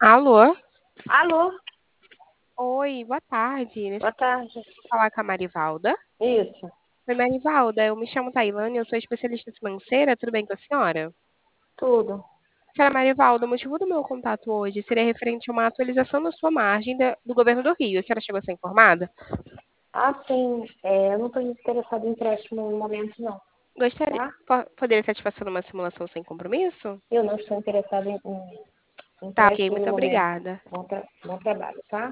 Alô? Alô, Oi, boa tarde. boa tarde. Vou falar com a Marivalda. Isso, Oi, Marivalda, eu me chamo Tailane, eu sou especialista financeira, tudo bem com a senhora? tudo. Senhora Marivalda, o motivo do meu contato hoje seria referente a uma atualização da sua margem do governo do Rio. A senhora chegou a ser informada? Sim, eu não estou interessada em empréstimo no momento, não, Gostaria, tá? poderia satisfazer uma simulação sem compromisso? Eu não estou interessada em Tá, ok, empréstimo no muito momento. obrigada. Bom trabalho, tá?